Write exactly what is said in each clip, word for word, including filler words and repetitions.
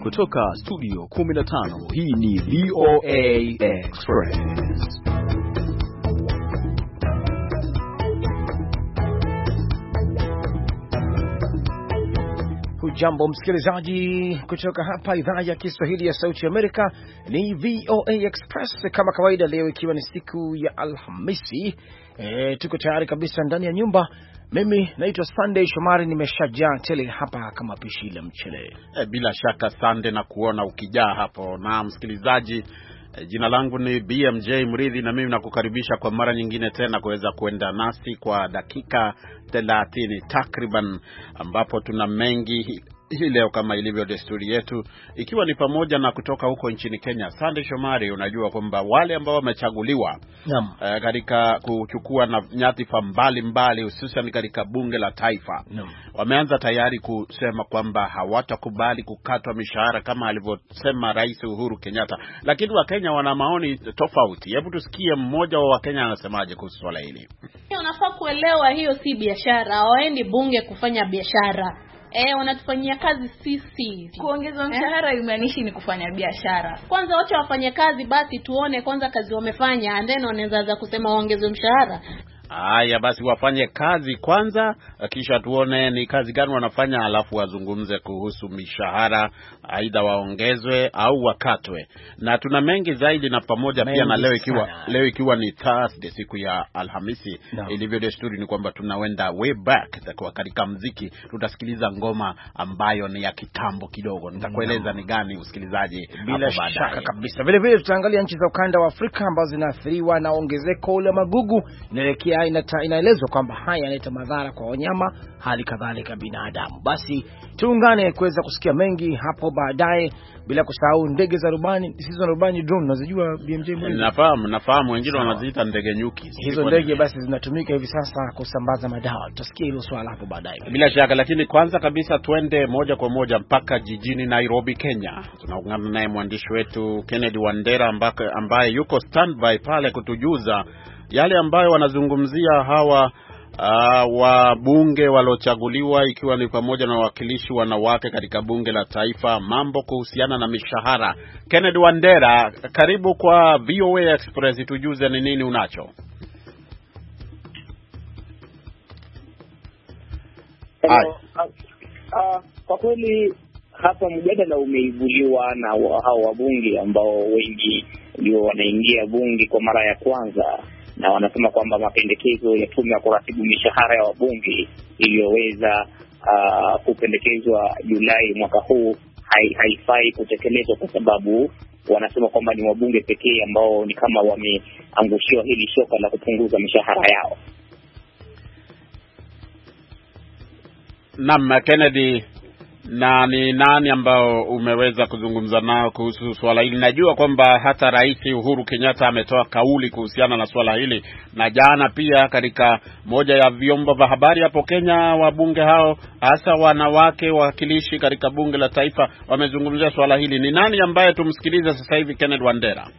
kutoka studio kumi na tano, hii ni V O A Express. Hujambo msikilizaji kutoka hapa idhaa ya Kiswahili ya Sauti ya Amerika, ni V O A Express kama kawaida, leo ikiwa ni siku ya Alhamisi. E, tuko tayari kabisa ndani ya nyumba. Mimi naitwa Sunday Shomari, nimeshajaa tele hapa kama pishi la mchele. E, bila shaka Sunday na kuona ukijaa hapo. Na msikilizaji, e, jina langu ni B M J Mridhi, na mimi nakukaribisha kwa mara nyingine tena kuweza kuenda nasi kwa dakika thelathini takriban, ambapo tuna mengi hii leo kama ilivyo desturi yetu, ikiwa ni pamoja na kutoka huko nchini Kenya. Sunday Shomari, unajua kwamba wale ambao wamechaguliwa uh, katika kuchukua na nyadhifa mbalimbali hususan katika bunge la taifa Naam. wameanza tayari kusema kwamba hawatakubali kukatwa mishahara kama alivyosema Rais Uhuru Kenyatta, lakini Wakenya wana maoni tofauti. Hebu tusikie mmoja wa Wakenya anasemaje kuhusu swala hili. Unafaa kuelewa hiyo si biashara, hawaendi bunge kufanya biashara. Eh, wanatufanyia kazi sisi. Kuongeza mshahara eh, imaanishi ni kufanya biashara. Kwanza wacha wafanye kazi basi tuone kwanza kazi wamefanya, and then wanaweza kusema waongeze mshahara. Haya basi wafanye kazi kwanza, kisha tuone ni kazi gani wanafanya, alafu wazungumze kuhusu mishahara, aidha waongezwe au wakatwe. Na tuna mengi zaidi, na pamoja mengi pia na leo ikiwa sana. Leo ikiwa ni Thursday, siku ya Alhamisi, no. Ilivyo desturi ni kwamba tunawenda way back kwa katika muziki. Tutasikiliza ngoma ambayo ni ya kitambo kidogo. Nitakueleza no. ni gani usikilizaji bila shaka kabisa. Vile vile tutaangalia nchi za ukanda wa Afrika ambazo zinaathiriwa na ongezeko la magugu. Inaelekea inaelezwa kwamba haya yanaleta madhara kwa wanyama, hali kadhalika binadamu. Basi tuungane kuweza kusikia mengi hapo baadaye, bila kusahau ndege za rubani, zisizo na rubani, drone. Unazijua B M J? Nafahamu, nafahamu wengine wanaziita ndege nyuki. Hizo ndege basi zinatumika hivi sasa kusambaza madawa. Tutasikia hilo swala hapo baadaye bila shaka, lakini kwanza kabisa twende moja kwa moja mpaka jijini Nairobi, Kenya. Tunaungana naye mwandishi wetu Kennedy Wandera ambake, ambaye yuko standby pale kutujuza yale ambayo wanazungumzia hawa uh, wabunge waliochaguliwa, ikiwa ni pamoja na wawakilishi wanawake katika bunge la taifa, mambo kuhusiana na mishahara. Kennedy Wandera, karibu kwa V O A Express, tujuze ni nini unacho. Uh, uh, kwa kweli hapa mjadala umeibuliwa na hao wabunge ambao wengi ndio wanaingia bunge kwa mara ya kwanza, na wanasema kwamba mapendekezo ya tume ya kuratibu mishahara ya wabunge iliyoweza uh, kupendekezwa Julai mwaka huu hai, haifai kutekelezwa, kwa sababu wanasema kwamba ni wabunge pekee ambao ni kama wameangushiwa hili shoka la kupunguza mishahara yao. Naam, Kennedy, na ni nani ambao umeweza kuzungumza nao kuhusu swala hili? Najua kwamba hata Rais Uhuru Kenyatta ametoa kauli kuhusiana na swala hili, na jana pia katika moja ya vyombo vya habari hapo Kenya, wabunge hao hasa wanawake wawakilishi katika bunge la taifa wamezungumzia swala hili. Ni nani ambaye tumsikilize sasa hivi, Kennedy Wandera?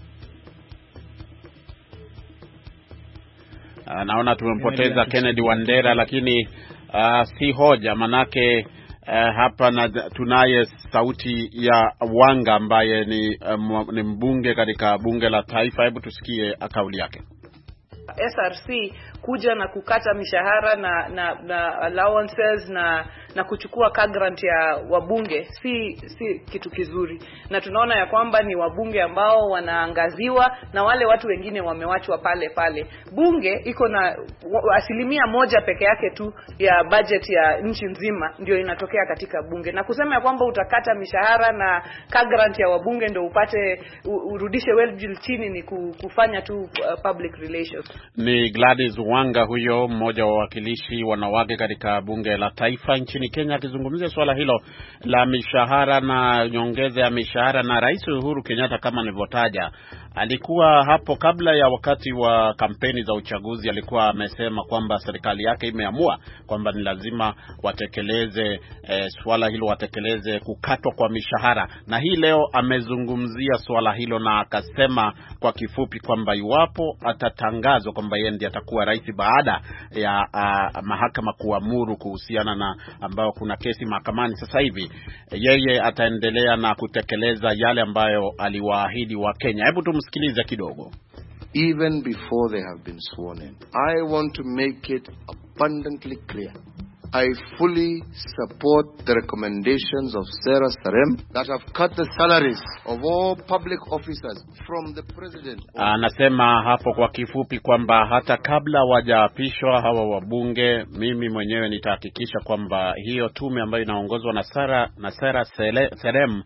Uh, naona tumempoteza Kennedy Wandera, lakini uh, si hoja, manake Uh, hapa na tunaye sauti ya Wanga ambaye ni, um, ni mbunge katika bunge la taifa. Hebu tusikie kauli yake. S R C kuja na kukata mishahara na na, na allowances na na kuchukua car grant ya wabunge si si kitu kizuri, na tunaona ya kwamba ni wabunge ambao wanaangaziwa na wale watu wengine wamewachwa pale pale. Bunge iko na asilimia moja peke yake tu ya budget ya nchi nzima ndio inatokea katika bunge, na kusema ya kwamba utakata mishahara na car grant ya wabunge ndio upate urudishe wage chini ni kufanya tu uh, public relations. Ni Gladys Wanga huyo, mmoja wa wawakilishi wanawake katika bunge la taifa nchini Kenya, akizungumzia swala hilo la mishahara na nyongeza ya mishahara. Na Rais Uhuru Kenyatta, kama nilivyotaja, alikuwa hapo kabla ya wakati wa kampeni za uchaguzi, alikuwa amesema kwamba serikali yake imeamua kwamba ni lazima watekeleze eh, swala hilo, watekeleze kukatwa kwa mishahara. Na hii leo amezungumzia swala hilo na akasema kwa kifupi kwamba iwapo atatangazwa kwamba yeye ndiye atakuwa rais baada ya uh, mahakama kuamuru kuhusiana na ambao kuna kesi mahakamani sasa hivi, yeye ataendelea na kutekeleza yale ambayo aliwaahidi wa Kenya. Hebu tumsikilize kidogo. Even before they have been sworn in, I want to make it abundantly clear, I fully support the recommendations of Sarah Serem that have cut the salaries of all public officers from the president. Anasema hapo kwa kifupi kwamba hata kabla wajaapishwa hawa wabunge, mimi mwenyewe nitahakikisha kwamba hiyo tume ambayo inaongozwa na Sarah na Sarah Serem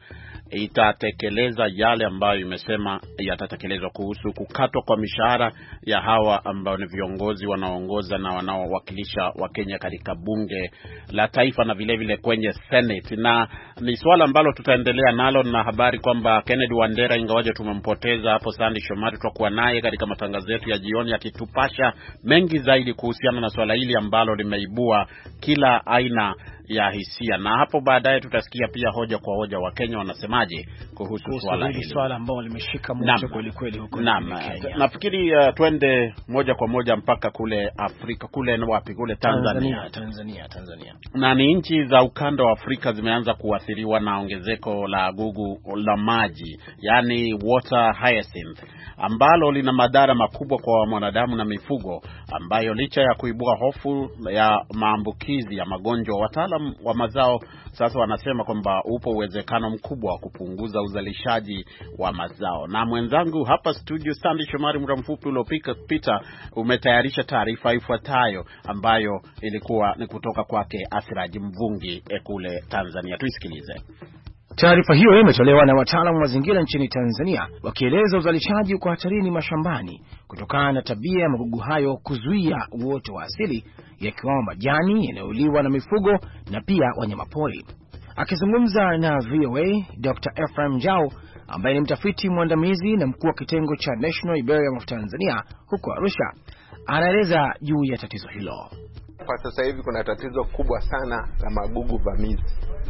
itatekeleza yale ambayo imesema yatatekelezwa kuhusu kukatwa kwa mishahara ya hawa ambao ni viongozi wanaoongoza na wanaowakilisha Wakenya katika bunge la taifa na vile vile kwenye Senate. Na ni swala ambalo tutaendelea nalo, na habari kwamba Kennedy Wandera, ingawaje tumempoteza hapo, Sandy Shomari tutakuwa naye katika matangazo yetu ya jioni akitupasha mengi zaidi kuhusiana na swala hili ambalo limeibua kila aina ya hisia. Na hapo baadaye tutasikia pia hoja kwa hoja wa Kenya wanasemaje kuhusu swala hili, swala ambalo limeshika moto kweli kweli huko Kenya. Nafikiri uh, twende moja kwa moja mpaka kule Afrika, kule ni wapi? Kule Tanzania. Tanzania, Tanzania, Tanzania. Na ni nchi za ukanda wa Afrika zimeanza kuathiriwa na ongezeko la gugu la maji, yani water hyacinth, ambalo lina madhara makubwa kwa mwanadamu na mifugo, ambayo licha ya kuibua hofu ya maambukizi ya magonjwa, wataalamu wa mazao sasa wanasema kwamba upo uwezekano mkubwa wa kupunguza uzalishaji wa mazao. Na mwenzangu hapa studio Sandy Shomari, muda mfupi uliopita umetayarisha taarifa ifuatayo ambayo ilikuwa ni kutoka kwake Asiraji Mvungi e kule Tanzania. Tuisikilize. Taarifa hiyo imetolewa na wataalamu wa mazingira nchini Tanzania, wakieleza uzalishaji uko hatarini mashambani kutokana na tabia ya magugu hayo kuzuia uoto wa asili, yakiwamo majani yanayoliwa na mifugo na pia wanyamapori. Akizungumza na V O A, Doctor Ephraim Njau ambaye ni mtafiti mwandamizi na mkuu wa kitengo cha National Herbarium of Tanzania huko Arusha, anaeleza juu ya tatizo hilo. Kwa sasa hivi kuna tatizo kubwa sana la magugu vamizi.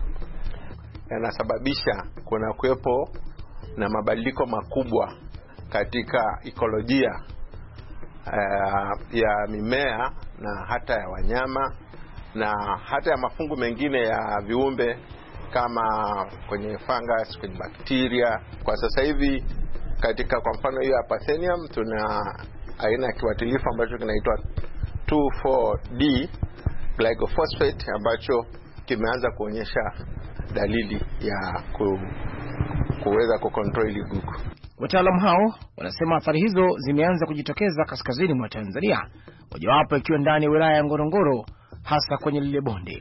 Yanasababisha kuna kuwepo na mabadiliko makubwa katika ekolojia uh, ya mimea na hata ya wanyama na hata ya mafungu mengine ya viumbe kama kwenye fungus, kwenye bakteria. Kwa sasa hivi katika kwa mfano hiyo Apathenium tuna aina ya kiuatilifu ambacho kinaitwa two four D glyphosate ambacho kimeanza kuonyesha dalili ya ku, kuweza kucontrol gugu. Wataalamu hao wanasema athari hizo zimeanza kujitokeza kaskazini mwa Tanzania, mojawapo ikiwa ndani ya wilaya ya Ngorongoro, hasa kwenye lile bonde.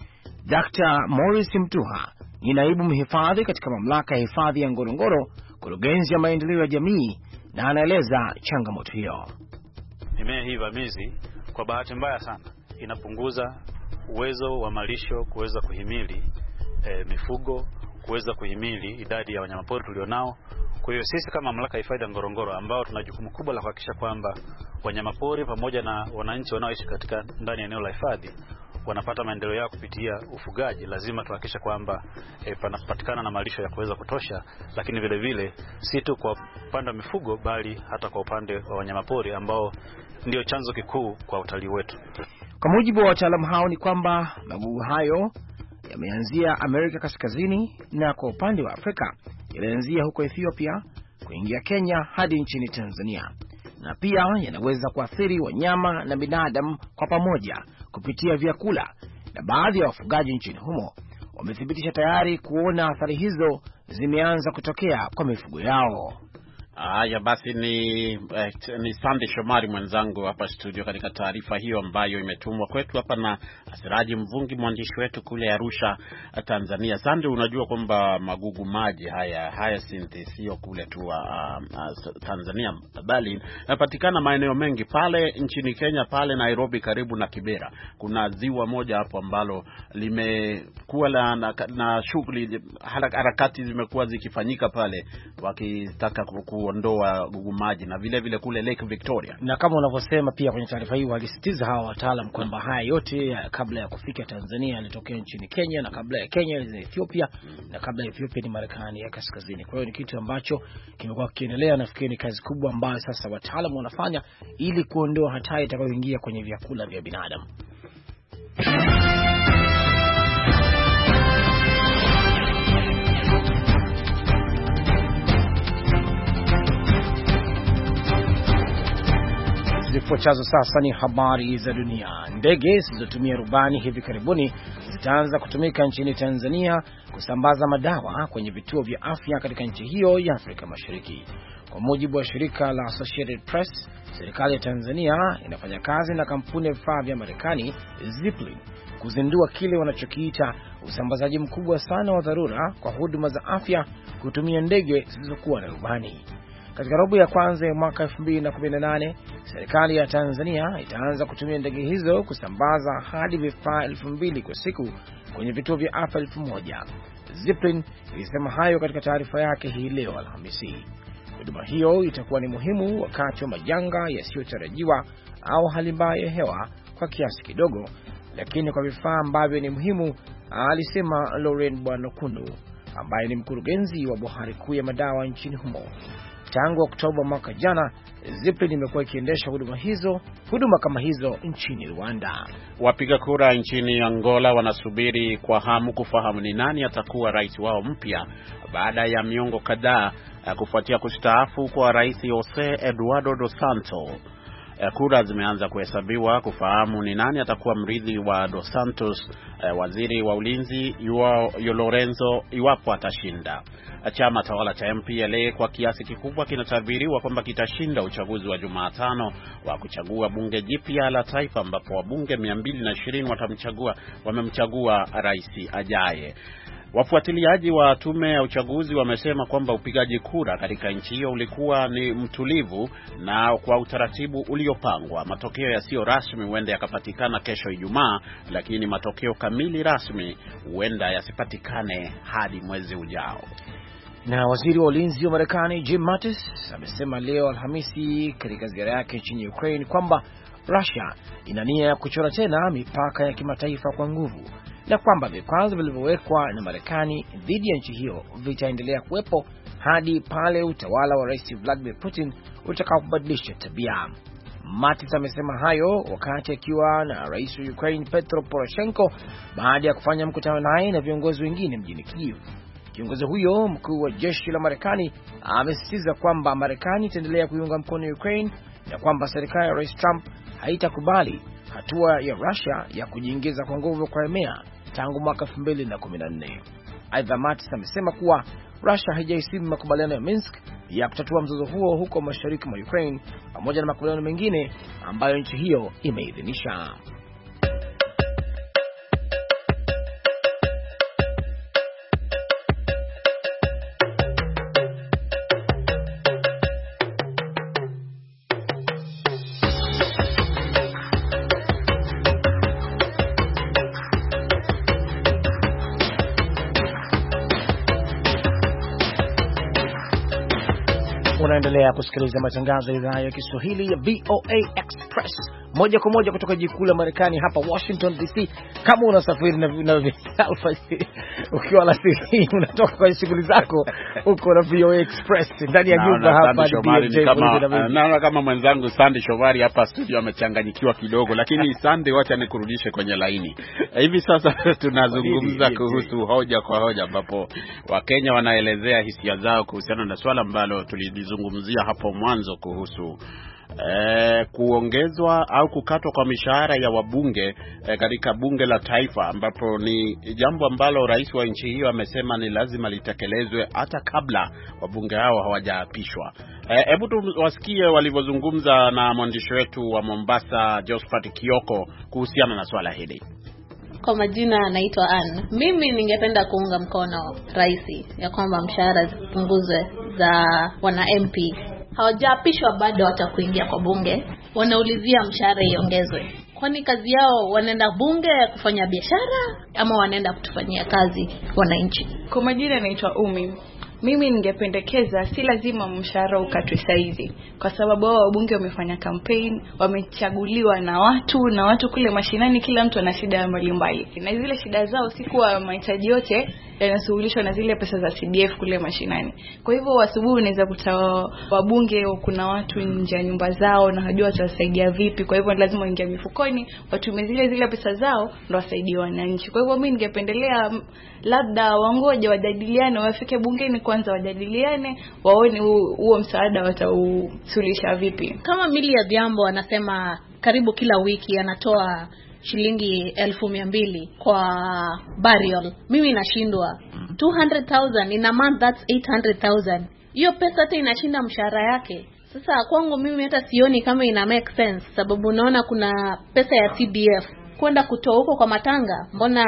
Daktari Morris Mtuha ni naibu mhifadhi katika mamlaka ya hifadhi ya Ngorongoro, kurugenzi ya maendeleo ya jamii, na anaeleza changamoto hiyo. Mimea hii vamizi kwa bahati mbaya sana inapunguza uwezo wa malisho kuweza kuhimili E, mifugo, kuweza kuhimili idadi ya wanyamapori tulionao. Kwa hiyo sisi kama mamlaka ya hifadhi ya Ngorongoro, ambao tuna jukumu kubwa la kuhakikisha kwamba wanyamapori pamoja na wananchi wanaoishi katika ndani ya eneo la hifadhi wanapata maendeleo yao kupitia ufugaji, lazima tuhakikishe kwamba e, panapatikana na malisho ya kuweza kutosha, lakini vile vile si tu kwa upande wa mifugo bali hata kwa upande wa wanyamapori ambao ndio chanzo kikuu kwa utalii wetu. Kwa mujibu wa wataalamu hao ni kwamba magugu hayo yameanzia Amerika Kaskazini, na kwa upande wa Afrika yalianzia huko Ethiopia kuingia Kenya hadi nchini Tanzania, na pia yanaweza kuathiri wanyama na binadamu kwa pamoja kupitia vyakula, na baadhi ya wafugaji nchini humo wamethibitisha tayari kuona athari hizo zimeanza kutokea kwa mifugo yao. Haya basi, ni eh, ni Sandy Shomari mwenzangu hapa studio katika taarifa hiyo ambayo imetumwa kwetu hapa na Asiraji Mvungi, mwandishi wetu kule Arusha, Tanzania. Sandy, unajua kwamba magugu maji haya hyacinth sio kule tu uh, uh, Tanzania, bali yanapatikana maeneo mengi pale nchini Kenya, pale Nairobi karibu na Kibera. Kuna ziwa moja hapo ambalo limekuwa na, na, na shughuli harakati zimekuwa zikifanyika pale wakitaka kuku kuondoa gugumaji na vile vile kule Lake Victoria. Na kama unavyosema pia kwenye taarifa hii walisitiza hawa wataalam kwamba haya yote kabla ya kufika Tanzania yalitokea nchini Kenya, na kabla ya Kenya ni Ethiopia, na kabla ya Ethiopia ni Marekani ya kaskazini. Kwa hiyo ni kitu ambacho kimekuwa kiendelea. Nafikiri ni kazi kubwa ambayo sasa wataalam wanafanya ili kuondoa hatari itakayoingia kwenye vyakula vya binadamu. Zifuatazo sasa ni habari za dunia. Ndege zilizotumia rubani hivi karibuni zitaanza kutumika nchini Tanzania kusambaza madawa kwenye vituo vya afya katika nchi hiyo ya Afrika Mashariki. Kwa mujibu wa shirika la Associated Press, serikali ya Tanzania inafanya kazi na kampuni ya vifaa vya Marekani Zipline kuzindua kile wanachokiita usambazaji mkubwa sana wa dharura kwa huduma za afya kutumia ndege zilizokuwa na rubani. Katika robo ya kwanza ya mwaka elfu mbili na kumi na nane, serikali ya Tanzania itaanza kutumia ndege hizo kusambaza hadi vifaa elfu mbili kwa siku kwenye vituo vya afya elfu moja. Zipline ilisema hayo katika taarifa yake hii leo Alhamisi. Huduma hiyo itakuwa ni muhimu wakati wa majanga yasiyotarajiwa au hali mbaya ya hewa kwa kiasi kidogo, lakini kwa vifaa ambavyo ni muhimu, alisema Lauren Bwanokundu ambaye ni mkurugenzi wa bohari kuu ya madawa nchini humo. Tangu Oktoba mwaka jana, Zipline imekuwa ikiendesha huduma hizo, huduma kama hizo nchini Rwanda. Wapiga kura nchini Angola wanasubiri kwa hamu kufahamu ni nani atakuwa rais wao mpya baada ya miongo kadhaa kufuatia kustaafu kwa Rais Jose Eduardo dos Santos. Kura zimeanza kuhesabiwa kufahamu ni nani atakuwa mrithi wa dos Santos, waziri wa ulinzi Joao Lorenzo, iwapo atashinda. Chama tawala cha M P L A kwa kiasi kikubwa kinatabiriwa kwamba kitashinda uchaguzi wa Jumatano wa kuchagua bunge jipya la taifa, ambapo wabunge mia mbili na ishirini watamchagua wamemchagua rais ajaye. Wafuatiliaji wa tume ya uchaguzi wamesema kwamba upigaji kura katika nchi hiyo ulikuwa ni mtulivu na kwa utaratibu uliopangwa. Matokeo yasiyo rasmi huenda yakapatikana kesho Ijumaa, lakini matokeo kamili rasmi huenda yasipatikane hadi mwezi ujao. Na waziri wa ulinzi wa Marekani Jim Mattis amesema leo Alhamisi katika ziara yake nchini Ukraine kwamba Russia ina nia ya kuchora tena mipaka ya kimataifa kwa nguvu, na kwamba vikwazo vilivyowekwa na Marekani dhidi ya nchi hiyo vitaendelea kuwepo hadi pale utawala wa Rais Vladimir Putin utakapobadilisha tabia. Mattis amesema hayo wakati akiwa na Rais wa Ukraine Petro Poroshenko baada ya kufanya mkutano naye na viongozi wengine mjini Kyiv. Kiongozi huyo mkuu wa jeshi la Marekani amesisitiza kwamba Marekani itaendelea kuiunga mkono Ukraine na kwamba serikali ya Rais Trump haitakubali hatua ya Russia ya kujiingiza kwa nguvu kwa Crimea tangu mwaka elfu mbili na kumi na nne. Aidha, Mattis amesema kuwa Russia haijaheshimu makubaliano ya Minsk ya kutatua mzozo huo huko mashariki mwa Ukraine pamoja na makubaliano mengine ambayo nchi hiyo imeidhinisha. Unaendelea kusikiliza matangazo ya idhaa ya Kiswahili ya V O A Express moja kwa moja kutoka jikuu la Marekani hapa Washington D C. Kama unasafiri na na alfajiri ukiwa la siri unatoka kwa shughuli zako uko na V O A Express ndani ya nyumba hapa D kama na kama mwenzangu Sandy Shovari hapa studio amechanganyikiwa kidogo, lakini Sandy, wacha nikurudishe kwenye laini. Hivi sasa tunazungumza kuhusu hoja kwa hoja, ambapo Wakenya wanaelezea hisia zao kuhusiana na swala ambalo tulizungumzia hapo mwanzo kuhusu Eh, kuongezwa au kukatwa kwa mishahara ya wabunge eh, katika bunge la taifa, ambapo ni jambo ambalo rais wa nchi hiyo amesema ni lazima litekelezwe hata kabla wabunge hao hawajaapishwa. Hebu eh, tuwasikie walivyozungumza na mwandishi wetu wa Mombasa Josephat Kioko kuhusiana na swala hili. Kwa majina anaitwa Ann. Mimi ningependa kuunga mkono rais ya kwamba mshahara zipunguzwe za wana M P. Hawajaapishwa bado hata kuingia kwa bunge, wanaulizia mshahara iongezwe. Kwani kazi yao wanaenda bunge kufanya biashara ama wanaenda kutufanyia kazi wananchi? Kwa majina anaitwa Umi. Mimi ningependekeza si lazima mshahara ukatwe saizi, kwa sababu wao wabunge wamefanya campaign, wamechaguliwa na watu na watu kule mashinani, kila mtu ana shida mbalimbali. Na zile shida zao si kwa mahitaji yote yanasuluhishwa na zile pesa za C D F kule mashinani. Kwa hivyo asubuhi unaweza kuta wabunge kuna watu nje ya nyumba zao na hajua watasaidia vipi. Kwa hivyo lazima waingie mifukoni, watumie zile zile pesa zao ndio wasaidie wananchi. Kwa hivyo mimi ningependelea labda wangoje wajadiliane, wafike bungeni kwanza wajadiliane, waone huo msaada watausuluhisha vipi. Kama Millie Adhiambo anasema karibu kila wiki anatoa shilingi elfu mia mbili kwa burial, mimi nashindwa. two hundred thousand in a month, that's eight hundred thousand. Hiyo pesa hata inashinda mshahara yake. Sasa kwangu mimi hata sioni kama ina make sense, sababu naona kuna pesa ya C D F kwenda kutoa huko kwa matanga. Mbona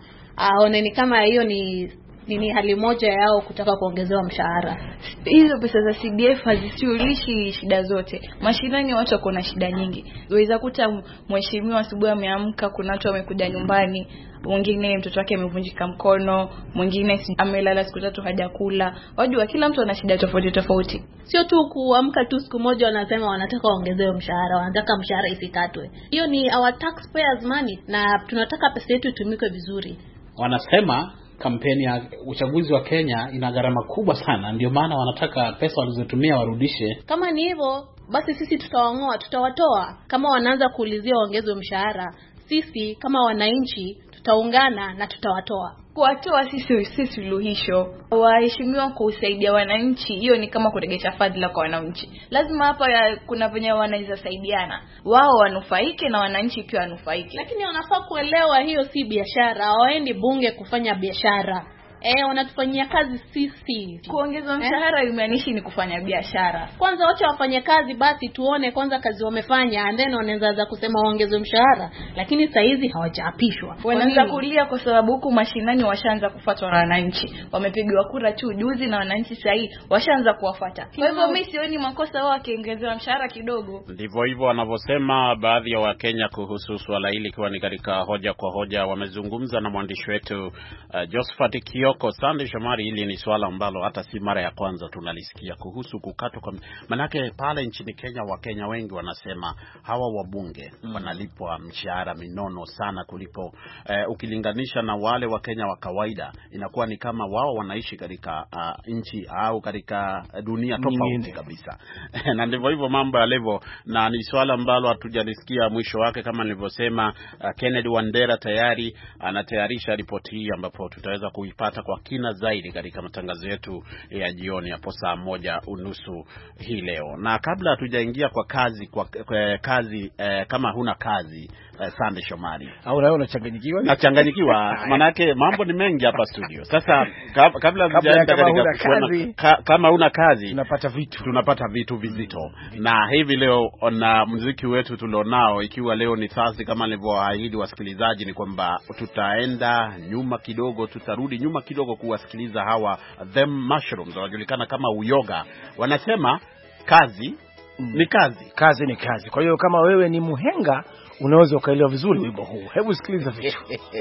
aone uh, kama hiyo ni nini hali moja yao kutaka kuongezewa mshahara. Hizo pesa za C D F hazisuluhishi shida zote. Mashinani watu wako na shida nyingi. Unaweza kuta mheshimiwa asubuhi ameamka, kuna watu wamekuja nyumbani, mwingine mtoto wake amevunjika mkono, mwingine amelala siku tatu hajakula. Wajua kila mtu ana shida tofauti tofauti. Sio tu kuamka tu siku moja wanasema wanataka waongezewe mshahara, wanataka mshahara isikatwe. Hiyo ni our taxpayers money na tunataka pesa yetu itumike vizuri. Wanasema kampeni ya uchaguzi wa Kenya ina gharama kubwa sana, ndio maana wanataka pesa walizotumia warudishe. Kama ni hivyo, basi sisi tutawangoa, tutawatoa. Kama wanaanza kuulizia waongezwe mshahara, sisi kama wananchi tutaungana na tutawatoa. Kuwatoa sisi sisi suluhisho. Waheshimiwa kusaidia wananchi, hiyo ni kama kuregesha fadhila kwa wananchi. Lazima hapa ya, kuna venye wanaweza saidiana. Wao wanufaike na wananchi pia wanufaike. Lakini wanafaa kuelewa hiyo si biashara. Hawaendi bunge kufanya biashara. Eh, wanatufanyia kazi sisi. Kuongeza mshahara eh, imaanishi ni kufanya biashara. Kwanza wacha wafanye kazi basi tuone kwanza kazi wamefanya, and then wanaanza kusema waongeze mshahara, lakini saa hizi hawajaapishwa. Wanaanza kulia kwa sababu huku mashinani washaanza kufuatwa na wananchi. Wamepigwa kura tu juzi na wananchi saa hii washaanza kuwafuata. Kwa hivyo mimi sioni makosa wao wakiongezewa mshahara kidogo. Ndivyo hivyo wanavyosema baadhi ya Wakenya kuhusu swala hili, kwa ni katika hoja kwa hoja. Wamezungumza na mwandishi wetu uh, Josephat Kioko. Sande Shomari, hili ni swala ambalo hata si mara ya kwanza tunalisikia kuhusu kukatwa kwa, manake pale nchini Kenya Wakenya wengi wanasema hawa wabunge mm. wanalipwa mshahara minono sana kuliko eh, ukilinganisha na wale Wakenya wa kawaida. Inakuwa ni kama wao wanaishi katika uh, nchi au katika dunia tofauti kabisa. Na ndivyo hivyo mambo yalivyo, na ni swala ambalo hatujalisikia mwisho wake. Kama nilivyosema, uh, Kennedy Wandera tayari anatayarisha ripoti hii ambapo tutaweza kuipata kwa kina zaidi katika matangazo yetu ya jioni hapo saa moja unusu hii leo. Na kabla hatujaingia kwa kazi kwa, kwa kazi eh, kama huna kazi eh, Sande Shomari, au leo unachanganyikiwa? Nachanganyikiwa manake mambo ni mengi hapa studio. Sasa kab, kabla hatujaenda katika kazi, ka, kama huna kazi tunapata vitu tunapata vitu vizito. Mm. Na hivi leo na muziki wetu tulionao, ikiwa leo ni Thursday kama nilivyoahidi wasikilizaji, ni kwamba tutaenda nyuma kidogo, tutarudi nyuma kidogo kuwasikiliza hawa Them Mushrooms, wanajulikana kama uyoga. Wanasema kazi mm. ni kazi, kazi ni kazi. Kwa hiyo kama wewe ni muhenga unaweza ukaelewa vizuri wimbo huu. Hebu sikiliza vitu.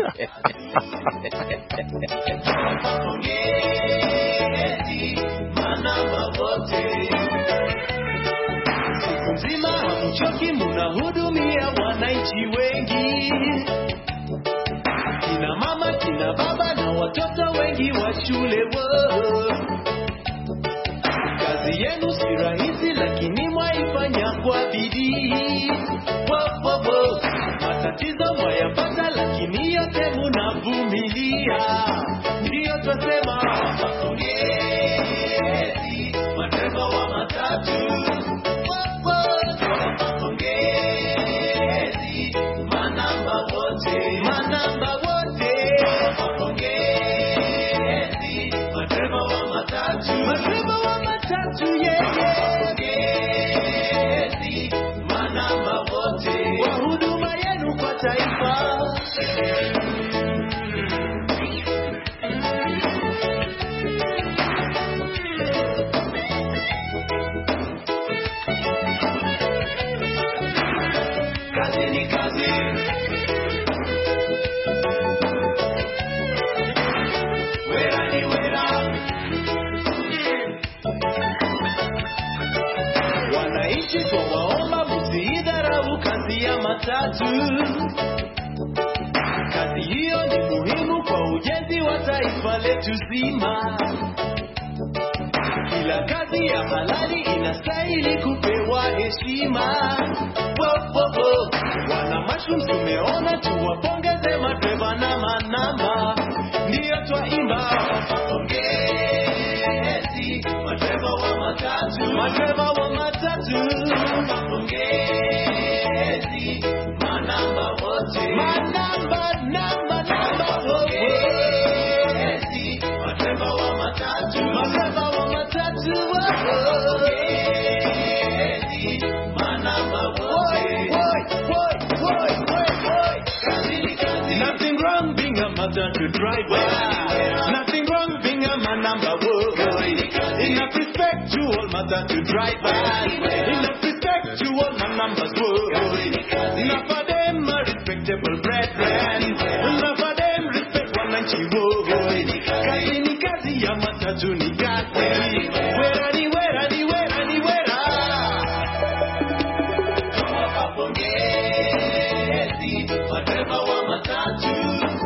Siku nzima hamchoki, mnahudumia wananchi wengi, kina mama, kina baba na watoto wengi wa shule. Kazi yenu si rahisi, lakini mwaifanya kwa bidii. Matatizo mwayapata, lakini yote mnavumilia. Ndiyo twasema pongezi madereva wa matatu, pongezi manamba wote, manamba wote, pongezi madereva wa matatu, madereva wa matatu, yeah, yeah. Pongezi manamba wote kwa huduma yenu kwa taifa. matatu. Kazi hiyo ni muhimu kwa ujenzi wa taifa letu zima. Kila kazi ya halali inastahili kupewa heshima. Wo, wo, wo. Wana mushrooms tumeona, tuwapongeze madereva na manamba. Ndiyo twaimba pongezi madereva wa matatu, madereva wa matatu. Pongezi manamba wote, manamba namba namba wote. Madereva wa matatu, madereva wa matatu wote. Manamba wote. Nothing wrong being a matatu driver. Nothing wrong being a manamba wote. Enough respect to all matatu drivers. Enough respect to all manambas wote. Enough of them are respectable brethren. Enough of them respect wananchi wote. Kazi ni kazi ya matatu ni kazi. Wera ni wera ni wera ni wera. Pongezi madereva wa matatu.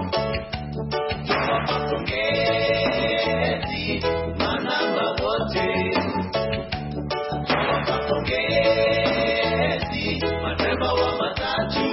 Pongezi manamba wote. Pongezi madereva wa matatu.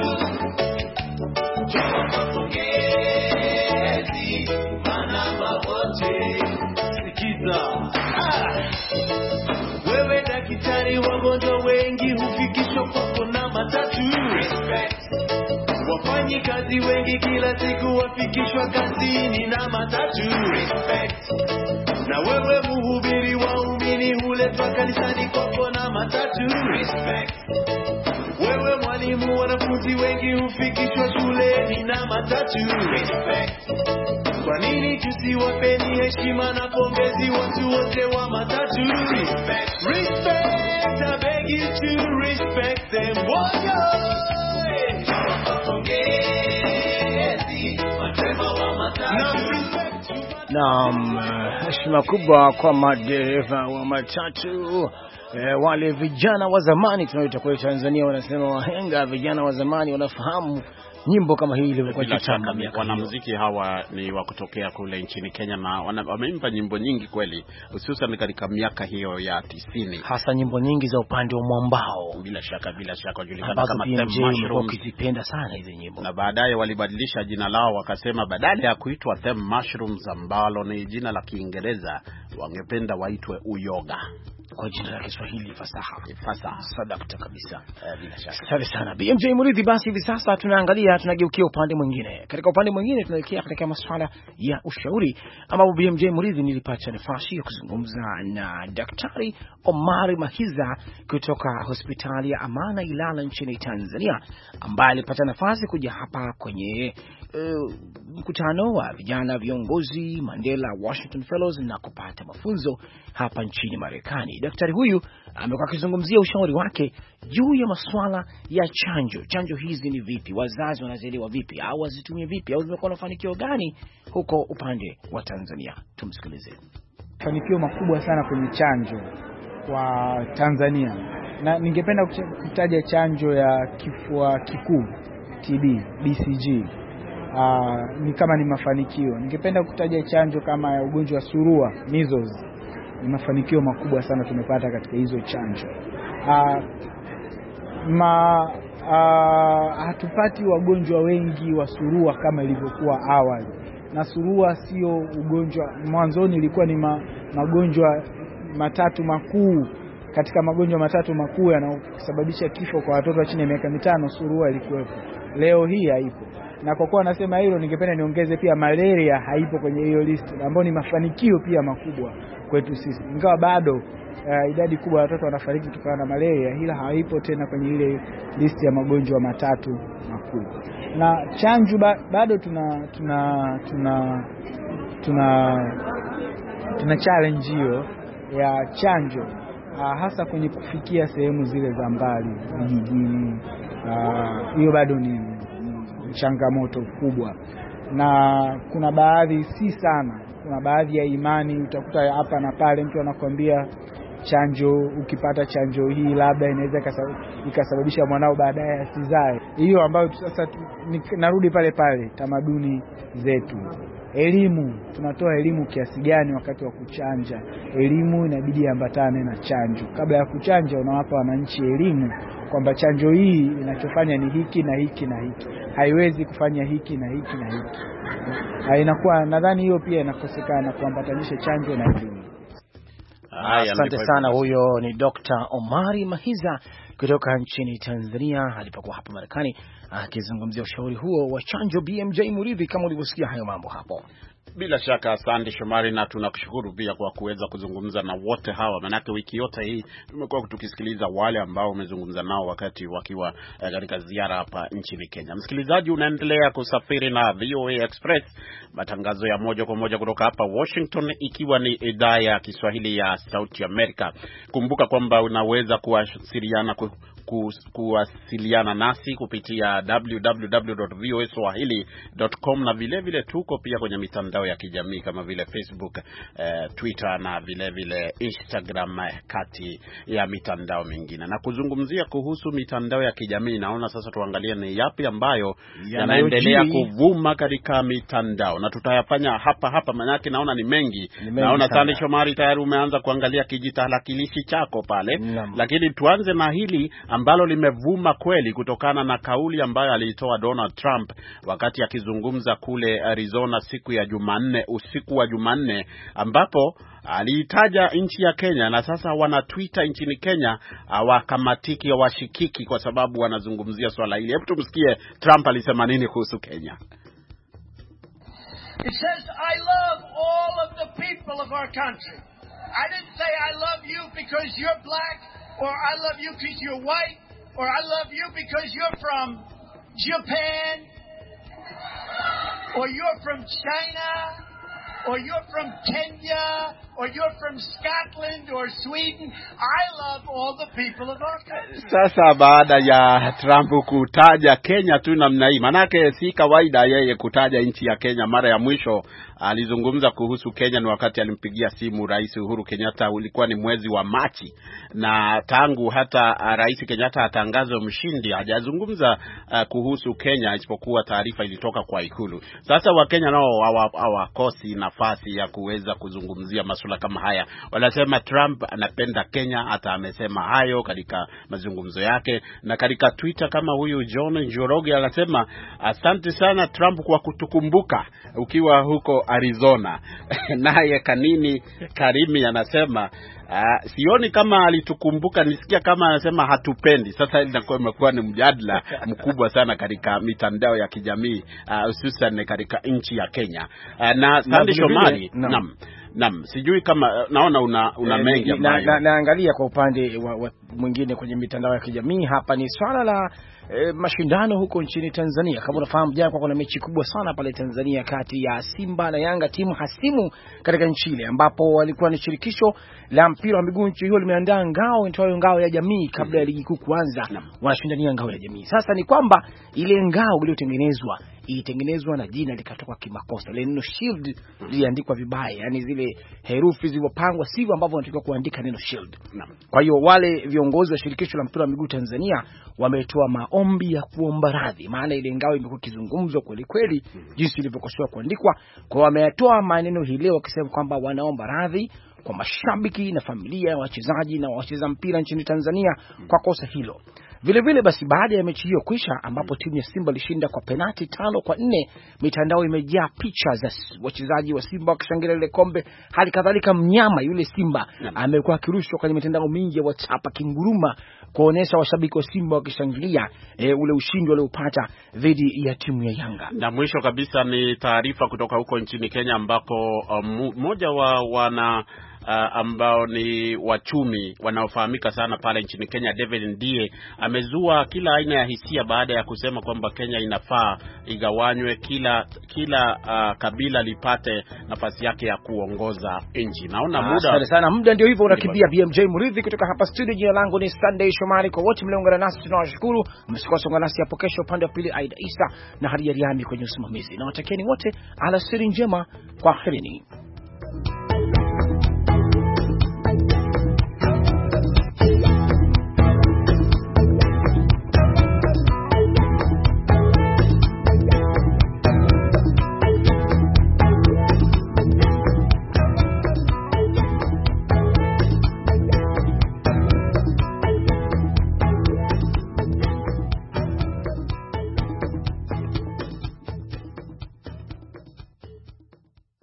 Pongezi manamba wote. Sikiza. Ah. Wewe daktari, wagonjwa wengi hufikishwa kwako na matatu. Respect. Wafanyi kazi wengi kila siku wafikishwa kazini na matatu. Respect. Na wewe mhubiri waumini huletwa kanisani kwako na matatu. Respect. Wewe mwalimu wanafunzi wengi hufikishwa shuleni na matatu. Respect. Kwa nini tusiwapeni heshima na pongezi watu wote wa matatu? Respect. Respect. I beg you to respect them. Pongezi madereva wa matatu. Naam, heshima kubwa kwa madereva wa matatu. E, wale vijana wa zamani tunaoita kwa Tanzania wanasema wahenga, vijana wa zamani wanafahamu nyimbo kama hii ile kwa chama. Wanamuziki hawa ni wa kutokea kule nchini Kenya na wameimba nyimbo nyingi kweli, hususan katika miaka hiyo ya tisini, hasa nyimbo nyingi za upande wa mwambao. Bila shaka bila shaka wajulikana kama Them Mushrooms, ukizipenda sana hizo nyimbo. Na baadaye walibadilisha jina lao, wakasema badala ya kuitwa Them Mushrooms ambalo ni jina la Kiingereza, wangependa waitwe Uyoga kwa jina la Kiswahili fasaha. Fasaha sadakta kabisa. Eh, bila shaka. Asante sana B M J Muridhi. Basi hivi sasa tunaangalia, tunageukia upande mwingine. Katika upande mwingine tunaelekea katika masuala ya ushauri, ambapo B M J Muridhi nilipata nafasi ya kuzungumza na Daktari Omar Mahiza kutoka hospitali ya Amana Ilala nchini Tanzania, ambaye alipata nafasi kuja hapa kwenye uh, mkutano wa vijana viongozi Mandela Washington Fellows na kupata mafunzo hapa nchini Marekani. Daktari huyu amekuwa akizungumzia ushauri wake juu ya masuala ya chanjo. Chanjo hizi ni vipi? Wazazi wanazielewa vipi? Au wazitumie vipi? Au zimekuwa na mafanikio gani huko upande wa Tanzania? Tumsikilize. Mafanikio makubwa sana kwenye chanjo kwa Tanzania. Na ningependa kutaja chanjo ya kifua kikuu T B, B C G. Uh, ni kama ni mafanikio. Ningependa kutaja chanjo kama ya ugonjwa wa surua, measles. Ni mafanikio makubwa sana tumepata katika hizo chanjo. Uh, ma uh, hatupati wagonjwa wengi wa surua kama ilivyokuwa awali. Na surua sio ugonjwa, mwanzoni ilikuwa ni ma, magonjwa matatu makuu. Katika magonjwa matatu makuu yanayosababisha kifo kwa watoto wa chini ya miaka mitano, surua ilikuwepo. Leo hii haipo. Na kwa kuwa nasema hilo, ningependa niongeze pia malaria haipo kwenye hiyo list, ambayo ni mafanikio pia makubwa kwetu sisi. Ingawa bado uh, idadi kubwa ya watoto wanafariki kutokana na malaria, ila haipo tena kwenye ile list ya magonjwa matatu makuu. Na chanjo ba, bado tuna tuna tuna tuna tuna challenge hiyo ya chanjo, uh, hasa kwenye kufikia sehemu zile za mbali vijijini. Hiyo uh, bado ni changamoto kubwa, na kuna baadhi si sana, kuna baadhi ya imani utakuta hapa na pale mtu anakuambia chanjo, ukipata chanjo hii labda inaweza ikasababisha mwanao baadaye asizae. Hiyo ambayo sasa narudi pale pale tamaduni zetu. Elimu, tunatoa elimu kiasi gani wakati wa kuchanja? Elimu inabidi iambatane na chanjo. Kabla ya kuchanja unawapa wananchi elimu kwamba chanjo hii inachofanya ni hiki na hiki na hiki, haiwezi kufanya hiki na hiki na hiki. Inakuwa nadhani hiyo pia inakosekana, kuambatanisha chanjo na elimu. Asante sana. Huyo ni Doctor Omari Mahiza kutoka nchini Tanzania alipokuwa hapa Marekani akizungumzia ushauri huo wa chanjo. B M J Muridhi, kama ulivyosikia hayo mambo hapo. Bila shaka asante Shomari, na tunakushukuru pia kwa kuweza kuzungumza na wote hawa, manake wiki yote hii tumekuwa tukisikiliza wale ambao umezungumza nao wakati wakiwa eh, katika ziara hapa nchini Kenya. Msikilizaji, unaendelea kusafiri na V O A Express, matangazo ya moja kwa moja kutoka hapa Washington, ikiwa ni idhaa ya Kiswahili ya Sauti Amerika. Kumbuka kwamba unaweza kuwasiliana ku kuwasiliana nasi kupitia w w w dot v o a swahili dot com, na vile vile tuko pia kwenye mitandao ya kijamii kama vile Facebook, eh, Twitter na vile vile Instagram, kati ya mitandao mingine. Na kuzungumzia kuhusu mitandao ya kijamii, naona sasa tuangalie ni yapi ambayo yanaendelea kuvuma katika mitandao, na tutayafanya hapa hapa manake naona ni mengi. Ni mengi naona sana Shomari tayari umeanza kuangalia kijitalakilishi chako pale. Naam. Lakini tuanze na hili ambalo limevuma kweli kutokana na kauli ambayo aliitoa Donald Trump wakati akizungumza kule Arizona siku ya Jumanne, usiku wa Jumanne, ambapo aliitaja nchi ya Kenya, na sasa wana Twitter nchini Kenya hawakamatiki, hawashikiki kwa sababu wanazungumzia swala hili. Hebu tumsikie Trump alisema nini kuhusu Kenya. It says I love all of the people of our country. I didn't say I love you because you're black, or I love you because you're white, or I love you because you're from Japan, or you're from China, or you're from Kenya, or you're from Scotland or Sweden. I love all the people of our country. Sasa baada ya Trump kutaja Kenya tu namna hii, manake si kawaida yeye kutaja nchi ya Kenya. Mara ya mwisho alizungumza kuhusu Kenya ni wakati alimpigia simu Rais Uhuru Kenyatta, ulikuwa ni mwezi wa Machi, na tangu hata Rais Kenyatta atangazwe mshindi hajazungumza uh, kuhusu Kenya, isipokuwa taarifa ilitoka kwa Ikulu. Sasa Wakenya nao hawakosi nafasi ya kuweza kuzungumzia masuala kama haya. Wanasema Trump anapenda Kenya, hata amesema hayo katika mazungumzo yake. Na katika Twitter kama huyu John Njoroge anasema asante sana Trump kwa kutukumbuka ukiwa huko Arizona. Naye Kanini Karimi anasema Uh, sioni kama alitukumbuka, nisikia kama anasema hatupendi. Sasa inakuwa imekuwa ni mjadala mkubwa sana katika mitandao ya kijamii, hususan uh, katika nchi ya Kenya. Uh, na Sandy Shomari, naam. Naam, sijui kama naona una, una mengi ambayo na, naangalia kwa upande wa, wa mwingine kwenye mitandao ya kijamii. Hapa ni swala la e, mashindano huko nchini Tanzania. Kama unafahamu, jana kwa kuna mechi kubwa sana pale Tanzania kati ya Simba na Yanga, timu hasimu katika nchi ile, ambapo walikuwa ni shirikisho la mpira wa miguu nchi hiyo limeandaa ngao inaitwayo ngao ya jamii kabla ya ligi kuu kuanza. Wanashindania ngao ya jamii. Sasa ni kwamba ile ngao iliyotengenezwa ilitengenezwa na jina likatoka kimakosa. Ile neno shield liliandikwa vibaya, yani zile herufi zilizopangwa sivyo ambavyo wanatakiwa kuandika neno shield. Kwa hiyo wale viongozi wa shirikisho la mpira wa miguu Tanzania wametoa maombi ya kuomba radhi, maana ile ngao imekuwa kizungumzo kweli kweli jinsi ilivyokosoa kuandikwa. Kwa wameyatoa maneno hii leo wakisema kwamba wanaomba radhi kwa mashabiki na familia ya wachezaji na wacheza mpira nchini Tanzania kwa kosa hilo. Vile vile basi, baada ya mechi hiyo kuisha, ambapo timu ya Simba ilishinda kwa penalti tano kwa nne, mitandao imejaa picha za wachezaji wa Simba wakishangilia ile kombe. Hali kadhalika mnyama yule Simba amekuwa akirushwa kwenye mitandao mingi ya WhatsApp akinguruma kuonesha washabiki wa Simba wakishangilia e, ule ushindi waliopata dhidi ya timu ya Yanga. Na mwisho kabisa ni taarifa kutoka huko nchini Kenya, ambako mmoja um, wa wana Uh, ambao ni wachumi wanaofahamika sana pale nchini Kenya, David Ndie, amezua kila aina ya hisia baada ya kusema kwamba Kenya inafaa igawanywe, kila kila uh, kabila lipate nafasi yake ya kuongoza nchi. Naona muda asante sana, muda ndio hivyo unakimbia. B M J Muridhi kutoka hapa studio, jina langu ni Sunday Shomari. Kwa wote mliungana nasi tunawashukuru. Msikose kuungana nasi hapo kesho upande wa pili, Aida Isa na Hadia Riami kwenye usimamizi. Na watakieni wote alasiri njema, kwa herini.